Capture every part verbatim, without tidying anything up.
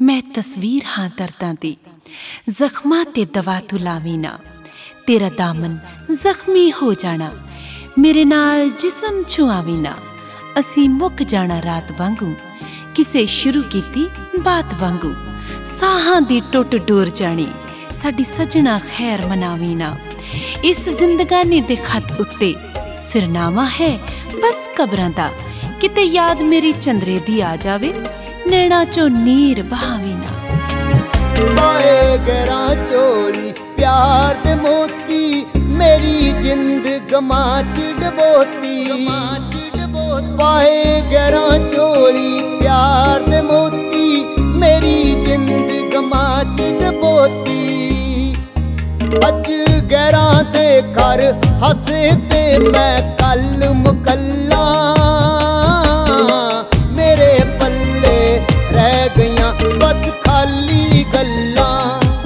मैं तस्वीर हाँ दर्दां दी, जख्मां ते दवा तू लावी ना। तेरा दामन जख्मी हो जाना, मेरे नाल जिस्म छुआवी ना। असी मुक जाना रात वांगू, किसे शुरू कीती बात वांगू। साहां दी टुट डोर जानी, साडी सजना खैर मनावी ना। इस जिंदगानी दे खत उत्ते सिरनामा है बस कबरां दा। किते याद मेरी चंद्रे दी आ जावे, नैना चो नीर बहावी ना। पाए गरा चोली प्यार दे मोती, मेरी जिंद गमा चिड़बोती। पाए गरा चोली प्यार दे मोती, मेरी जिंद गमा चिड़बोती। अज गैरां दे घर हसे ते मैं कल मुकल्ला, मेरे पल्ले रह गईयां बस खाली गल्लां।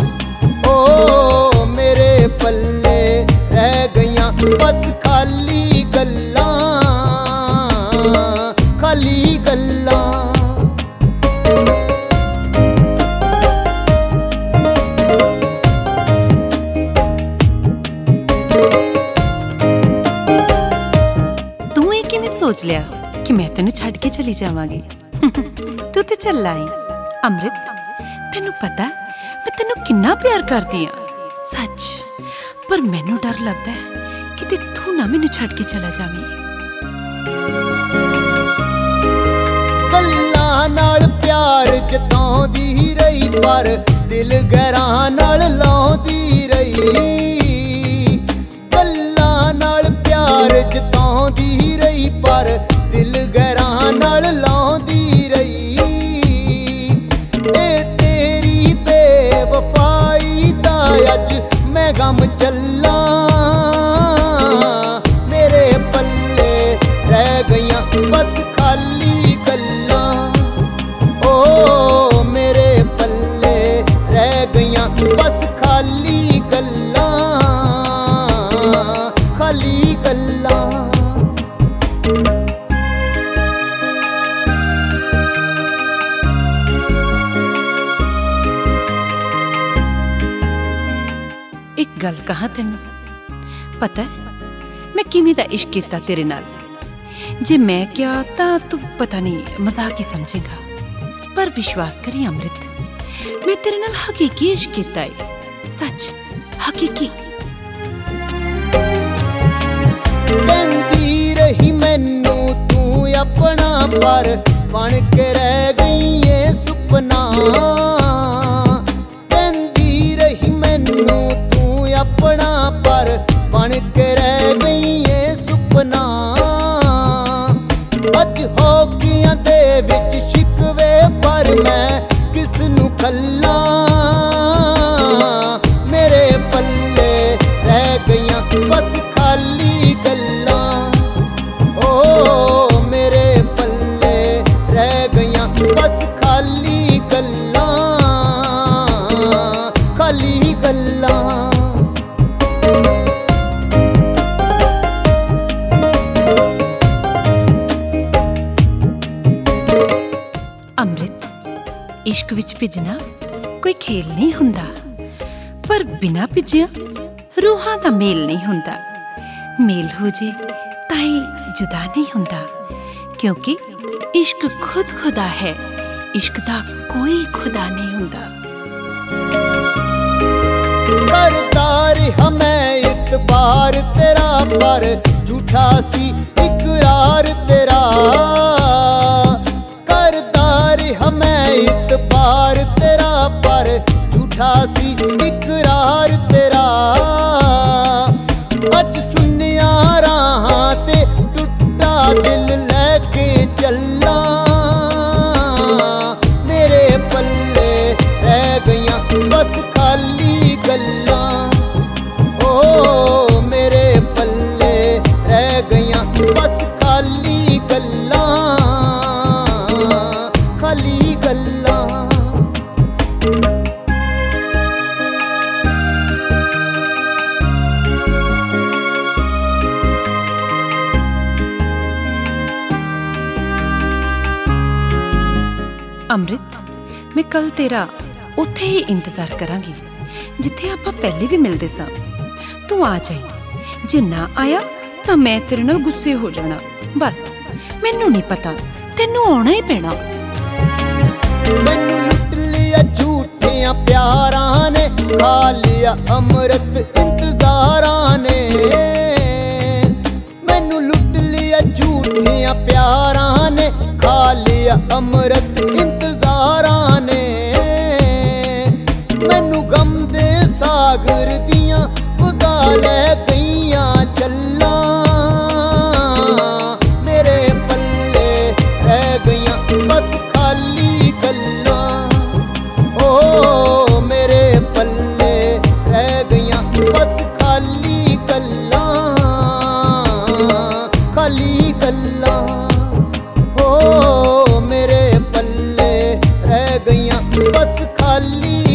ओ मेरे पल्ले रह गईयां बस खाली गल्लां, खाली गल्लां। सोच लिया कि मैं तेनू छड़ के चली जावांगी। तू ते चल आई। अमृत, तेनू पता मैं तेनू किन्ना प्यार करदी हां, सच। पर मैनू डर लगदा है कि तू ना मैनू छड़ के चला जावीं। गल्लां नाल प्यार जताउंदी रही, पर दिल गैरां नाल लाउंदी रही। गल्लां नाल प्यार जताउंदी रही, पर दिल गैरां नाल लाउंदी रही। ए तेरी बेवफाई दा अज मैं गम चल्ला, मेरे पल्ले रह गईयां बस खाली गल्लां। ओ मेरे पल्ले रह गईयां बस खाली गल्लां, खाली गल्लां। एक गल कहा तेनू, पता है मैं किवें दा इश्क कीता तेरे नाल। जे मैं क्या तां तू पता नहीं मजाक ही समझेगा, पर विश्वास करी अमृत, मैं तेरे नाल हकीकी इश्क कीता है, सच हकीकी। कहंदी रही मैनू तू अपना, पर बन के रह गई ये सुपना। कहंदी रही मैनू तू अपना, पर बन के रह गई ये सुपना। अज हो गईयां दे विच शिकवे, पर मैं किस नू खल्ला, मेरे पल्ले रह गईयां बस खाली गल्लां। ओ मेरे पल्ले रह गईयां बस खाली गल्लां, खाली गल्लां। अमृत, इश्क विच भिजना कोई खेल नहीं हुंदा, पर बिना भिजिया रूहां दा मेल नहीं हुंदा। मेल हो जे ताई जुदा नहीं हुंदा, क्योंकि इश्क खुद खुदा है, इश्क दा कोई खुदा नहीं हुंदा। करदार हमें इतबार तेरा, पर झूठा सी इकरार तेरा। करदार हमें इतबार तेरा, पर झूठा सी इकरार तेरा। अज सुनिया राहां ते टुटा दिल लैके चला, मेरे पल्ले रह गईयां बस खाली गल्लां। ओ मेरे पल्ले रह गईयां बस खाली गल्लां, खाली गल्लां। अमृत, ਮੈਂ ਕੱਲ ਤੇਰਾ ਉੱਥੇ ਹੀ ਇੰਤਜ਼ਾਰ ਕਰਾਂਗੀ ਜਿੱਥੇ ਆਪਾਂ ਪਹਿਲੇ ਵੀ ਮਿਲਦੇ ਸਾਂ। ਤੂੰ ਆ ਜਾਈ, ਜੇ ਨਾ ਆਇਆ ਤਾਂ ਮੈਂ ਤੇਰੇ ਨਾਲ ਗੁੱਸੇ ਹੋ ਜਾਣਾ। ਬਸ ਮੈਨੂੰ ਨਹੀਂ ਪਤਾ, ਤੈਨੂੰ ਆਉਣਾ ਹੀ ਪੈਣਾ। ਮੈਨੂੰ ਲੁੱਟ ਲਿਆ ਝੂਠਿਆਂ ਪਿਆਰਾਂ ਨੇ, ਖਾ ਲਿਆ ਅੰਮ੍ਰਿਤ ਇੰਤਜ਼ਾਰਾਂ ਨੇ। ਮੈਨੂੰ ਲੁੱਟ ਲਿਆ ਝੂਠਿਆਂ ਪਿਆਰਾਂ ਨੇ, ਖਾ ਲਿਆ ਅੰਮ੍ਰਿਤ ਇੰਤਜ਼ਾਰਾਂ ਨੇ। ਮੈਨੂੰ ਗਮ ਦੇ ਸਾਗਰ ਦੀਆਂ ਵਗਾ ਲੈ ਗਈਆਂ ਚੱਲਾਂ, ਮੇਰੇ ਪੱਲੇ ਰਹਿ ਗਈਆਂ ਬਸ ਖਾਲੀ ਗੱਲਾਂ। ਓ ਮੇਰੇ ਪੱਲੇ ਰਹਿ ਗਈਆਂ ਬਸ ਖਾਲੀ ਗੱਲਾਂ, ਖਾਲੀ ਗੱਲਾਂ। ਓ ਮੇਰੇ ਪੱਲੇ ਰਹਿ ਗਈਆਂ ਬਸ ਖਾਲੀ